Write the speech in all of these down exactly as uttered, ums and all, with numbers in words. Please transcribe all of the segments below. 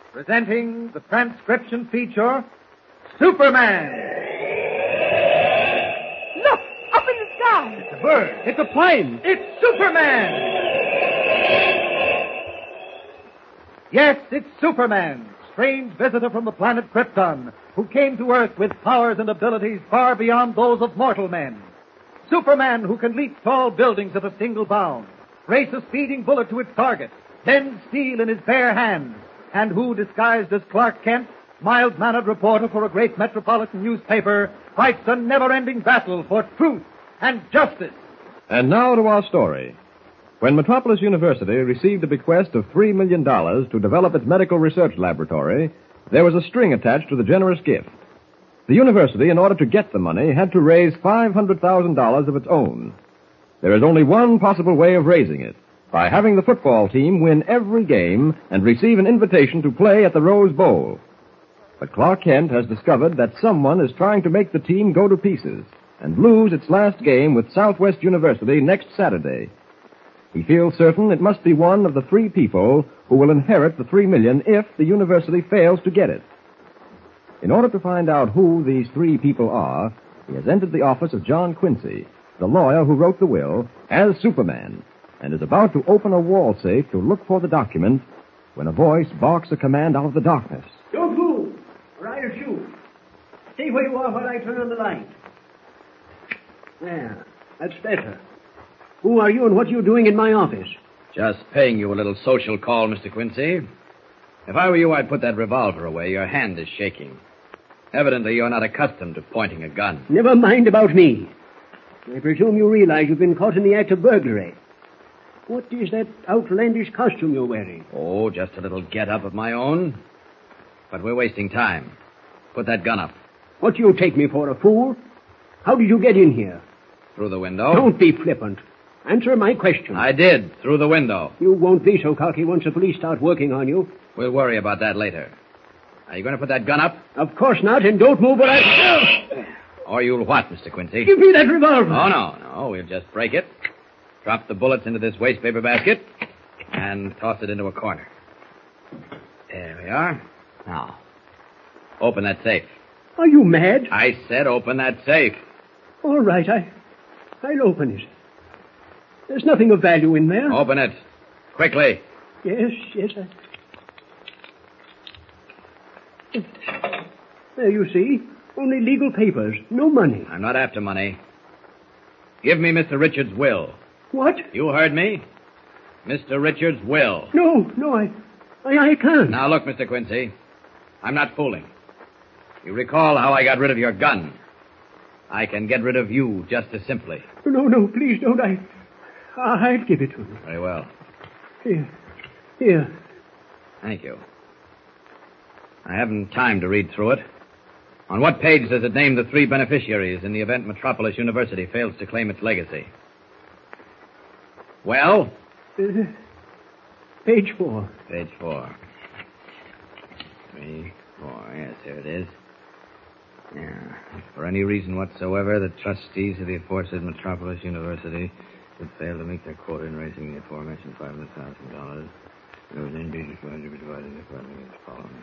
presenting the transcription feature, Superman. Look, up in the sky. It's a bird. It's a plane. It's Superman. Yes, it's Superman, strange visitor from the planet Krypton, who came to Earth with powers and abilities far beyond those of mortal men. Superman, who can leap tall buildings at a single bound, race a speeding bullet to its target, bend steel in his bare hands, and who, disguised as Clark Kent, mild-mannered reporter for a great metropolitan newspaper, fights a never-ending battle for truth and justice. And now to our story. When Metropolis University received a bequest of three million dollars to develop its medical research laboratory, there was a string attached to the generous gift. The university, in order to get the money, had to raise five hundred thousand dollars of its own. There is only one possible way of raising it, by having the football team win every game and receive an invitation to play at the Rose Bowl. But Clark Kent has discovered that someone is trying to make the team go to pieces and lose its last game with Southwest University next Saturday. He feels certain it must be one of the three people who will inherit the three million if the university fails to get it. In order to find out who these three people are, he has entered the office of John Quincy, the lawyer who wrote the will, as Superman, and is about to open a wall safe to look for the document when a voice barks a command out of the darkness. Don't move, or I'll shoot. Stay where you are while I turn on the light. There, that's better. Who are you and what are you doing in my office? Just paying you a little social call, Mister Quincy. If I were you, I'd put that revolver away. Your hand is shaking. Evidently, you're not accustomed to pointing a gun. Never mind about me. I presume you realize you've been caught in the act of burglary. What is that outlandish costume you're wearing? Oh, just a little get-up of my own. But we're wasting time. Put that gun up. What do you take me for, a fool? How did you get in here? Through the window. Don't be flippant. Answer my question. I did, through the window. You won't be so cocky once the police start working on you. We'll worry about that later. Are you going to put that gun up? Of course not, and don't move or I... Or you'll what, Mister Quincy? Give me that revolver. Oh, no, no. We'll just break it, drop the bullets into this waste paper basket, and toss it into a corner. There we are. Now, open that safe. Are you mad? I said open that safe. All right, I... I'll open it. There's nothing of value in there. Open it. Quickly. Yes, yes, I... There, you see. Only legal papers. No money. I'm not after money. Give me Mister Richards' will. What? You heard me. Mister Richards' will. No, no, I... I, I can't. Now, look, Mister Quincy. I'm not fooling. You recall how I got rid of your gun. I can get rid of you just as simply. No, no, please don't. I... I'll give it to you. Very well. Here. Here. Thank you. I haven't time to read through it. On what page does it name the three beneficiaries in the event Metropolis University fails to claim its legacy? Well? Uh, page four. Page four. Three, four. Yes, here it is. Yeah. If for any reason whatsoever, the trustees of the aforesaid Metropolis University should fail to meet their quota in raising the aforementioned five hundred thousand dollars, there would indeed be going to be divided according to the following.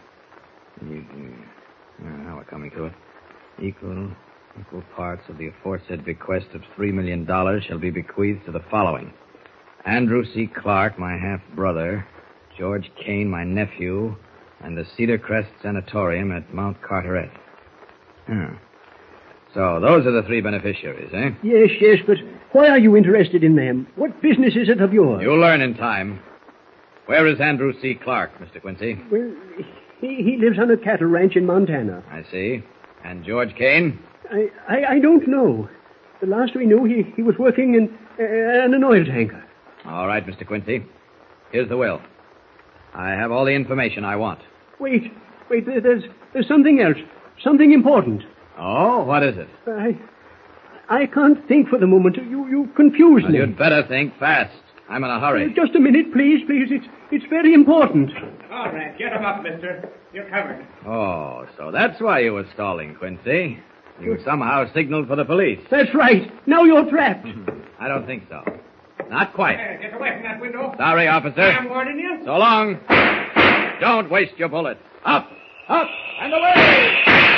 Uh, now we're coming to it. Equal, equal parts of the aforesaid bequest of three million dollars shall be bequeathed to the following. Andrew C. Clark, my half-brother, George Kane, my nephew, and the Cedar Crest Sanatorium at Mount Carteret. Hmm. So, those are the three beneficiaries, eh? Yes, yes, but why are you interested in them? What business is it of yours? You'll learn in time. Where is Andrew C. Clark, Mister Quincy? Well, he, he lives on a cattle ranch in Montana. I see. And George Kane? I, I, I don't know. The last we knew, he, he was working in, uh, in an oil tanker. All right, Mister Quincy. Here's the will. I have all the information I want. Wait, wait, there's, there's something else. Something important. Oh, what is it? I I can't think for the moment. You you confuse well, me. You'd better think fast. I'm in a hurry. Uh, just a minute, please, please. It's it's very important. All right, get him up, mister. You're covered. Oh, so that's why you were stalling, Quincy. You somehow signaled for the police. That's right. Now you're trapped. I don't think so. Not quite. Hey, get away from that window. Sorry, officer. I'm warning you. So long. Don't waste your bullets. Up, up, and away!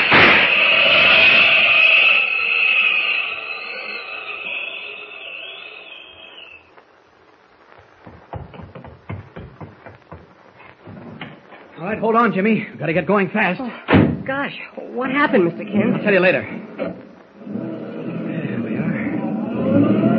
All right, hold on, Jimmy. We've got to get going fast. Oh, gosh, what happened, Mister Kent? I'll tell you later. There we are.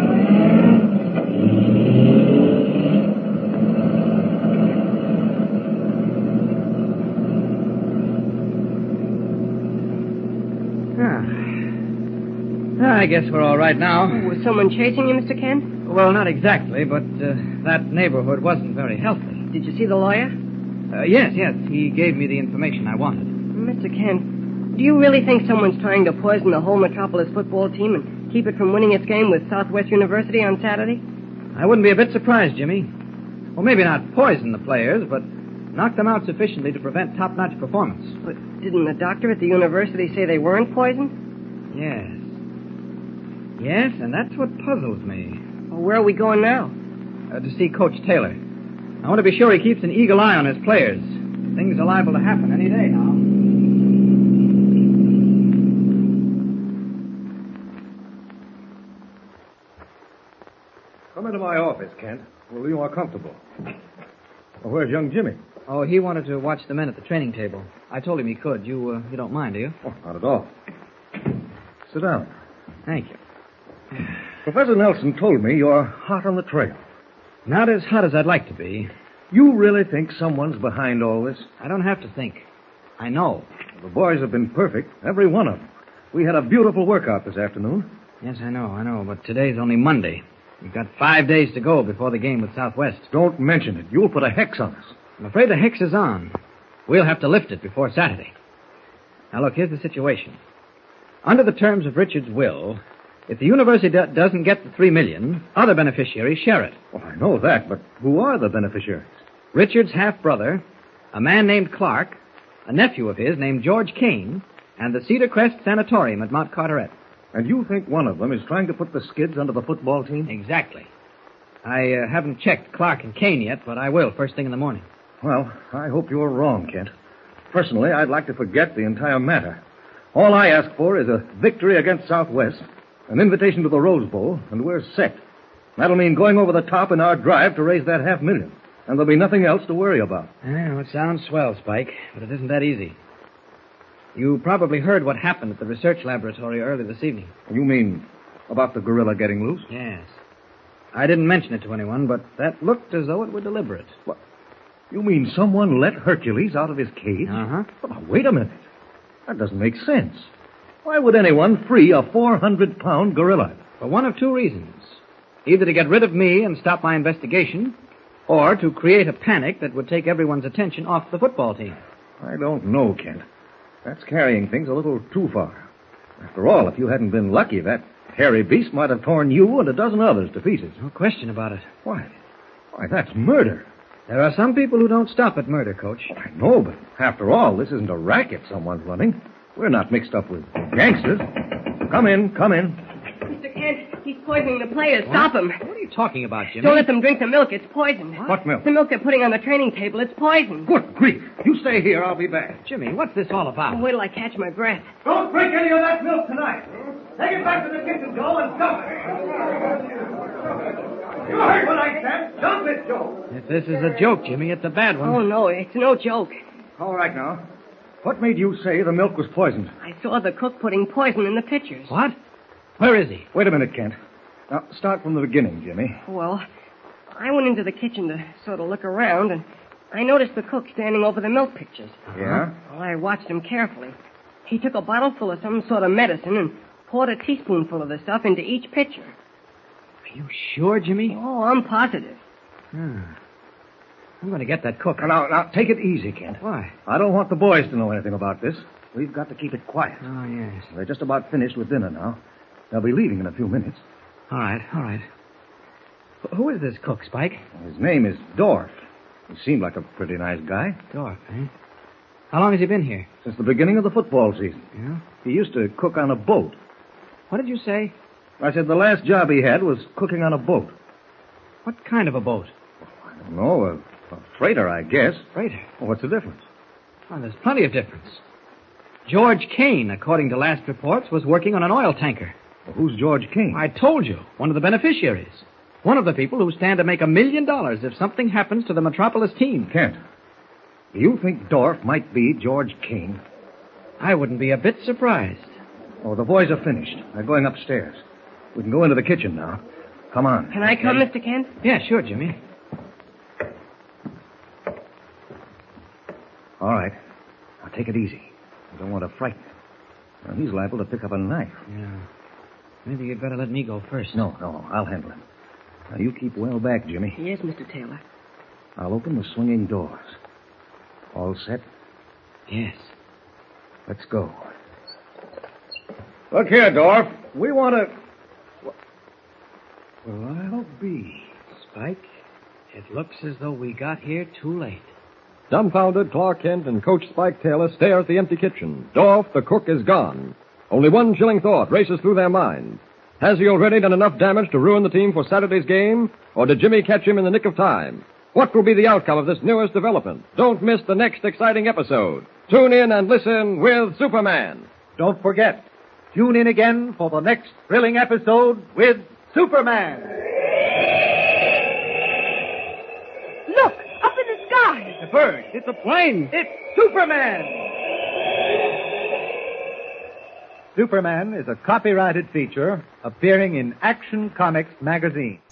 Ah. I guess we're all right now. Was someone chasing you, Mister Kent? Well, not exactly, but uh, that neighborhood wasn't very healthy. Did you see the lawyer? Uh, yes, yes. He gave me the information I wanted. Mister Kent, do you really think someone's trying to poison the whole Metropolis football team and keep it from winning its game with Southwest University on Saturday? I wouldn't be a bit surprised, Jimmy. Well, maybe not poison the players, but knock them out sufficiently to prevent top-notch performance. But didn't the doctor at the university say they weren't poisoned? Yes. Yes, and that's what puzzles me. Well, where are we going now? Uh, to see Coach Taylor. I want to be sure he keeps an eagle eye on his players. Things are liable to happen any day now. Come into my office, Kent. We'll be more comfortable. Well, where's young Jimmy? Oh, he wanted to watch the men at the training table. I told him he could. You, uh, you don't mind, do you? Oh, not at all. Sit down. Thank you. Professor Nelson told me you're hot on the trail. Not as hot as I'd like to be. You really think someone's behind all this? I don't have to think. I know. The boys have been perfect, every one of them. We had a beautiful workout this afternoon. Yes, I know, I know, but today's only Monday. We've got five days to go before the game with Southwest. Don't mention it. You'll put a hex on us. I'm afraid the hex is on. We'll have to lift it before Saturday. Now, look, here's the situation. Under the terms of Richard's will, if the university do- doesn't get the three million dollars, other beneficiaries share it. Well, I know that, but who are the beneficiaries? Richard's half-brother, a man named Clark, a nephew of his named George Kane, and the Cedar Crest Sanatorium at Mount Carteret. And you think one of them is trying to put the skids under the football team? Exactly. I uh, haven't checked Clark and Kane yet, but I will first thing in the morning. Well, I hope you're wrong, Kent. Personally, I'd like to forget the entire matter. All I ask for is a victory against Southwest, an invitation to the Rose Bowl, and we're set. That'll mean going over the top in our drive to raise that half million. And there'll be nothing else to worry about. Well, it sounds swell, Spike, but it isn't that easy. You probably heard what happened at the research laboratory early this evening. You mean about the gorilla getting loose? Yes. I didn't mention it to anyone, but that looked as though it were deliberate. What? You mean someone let Hercules out of his cage? Uh-huh. Well, now, wait a minute. That doesn't make sense. Why would anyone free a four hundred pound gorilla? For one of two reasons. Either to get rid of me and stop my investigation, or to create a panic that would take everyone's attention off the football team. I don't know, Kent. That's carrying things a little too far. After all, if you hadn't been lucky, that hairy beast might have torn you and a dozen others to pieces. No question about it. Why? Why, that's murder. There are some people who don't stop at murder, Coach. I know, but after all, this isn't a racket someone's running. We're not mixed up with gangsters. Come in, come in. Mister Kent, he's poisoning the players. Stop him. What are you talking about, Jimmy? Don't let them drink the milk. It's poisoned. What milk? The milk they're putting on the training table. It's poisoned. Good grief. You stay here. I'll be back. Jimmy, what's this all about? Wait till I catch my breath. Don't drink any of that milk tonight. Take it back to the kitchen, Joe, and dump it. You heard what I said. Dump it, Joe. If this is a joke, Jimmy, it's a bad one. Oh, no, it's no joke. All right, now. What made you say the milk was poisoned? I saw the cook putting poison in the pitchers. What? Where is he? Wait a minute, Kent. Now, start from the beginning, Jimmy. Well, I went into the kitchen to sort of look around, and I noticed the cook standing over the milk pitchers. Yeah? Well, I watched him carefully. He took a bottle full of some sort of medicine and poured a teaspoonful of the stuff into each pitcher. Are you sure, Jimmy? Oh, I'm positive. Hmm. I'm going to get that cook. Now, now, take it easy, Kent. Why? I don't want the boys to know anything about this. We've got to keep it quiet. Oh, yes. They're just about finished with dinner now. They'll be leaving in a few minutes. All right, all right. Wh- Who is this cook, Spike? His name is Dorf. He seemed like a pretty nice guy. Dorf, eh? How long has he been here? Since the beginning of the football season. Yeah? He used to cook on a boat. What did you say? I said the last job he had was cooking on a boat. What kind of a boat? I don't know, a A freighter, I guess. Freighter? Well, what's the difference? Well, there's plenty of difference. George Kane, according to last reports, was working on an oil tanker. Well, who's George King? I told you, one of the beneficiaries. One of the people who stand to make a million dollars if something happens to the Metropolis team. Kent, do you think Dorf might be George King? I wouldn't be a bit surprised. Oh, the boys are finished. They're going upstairs. We can go into the kitchen now. Come on. Can I come, Mister Kent? Yeah, sure, Jimmy. All right. Now take it easy. I don't want to frighten him. Now, he's liable to pick up a knife. Yeah. Maybe you'd better let me go first. No, no, I'll handle him. Now, you keep well back, Jimmy. Yes, Mister Taylor. I'll open the swinging doors. All set? Yes. Let's go. Look here, Dorf. We want to... Well, I'll be. Spike, it looks as though we got here too late. Dumbfounded, Clark Kent and Coach Spike Taylor stare at the empty kitchen. Dorf, the cook, is gone. Only one chilling thought races through their minds. Has he already done enough damage to ruin the team for Saturday's game? Or did Jimmy catch him in the nick of time? What will be the outcome of this newest development? Don't miss the next exciting episode. Tune in and listen with Superman. Don't forget, tune in again for the next thrilling episode with Superman. Look, up in the sky. It's a bird. It's a plane. It's Superman. Superman is a copyrighted feature appearing in Action Comics magazine.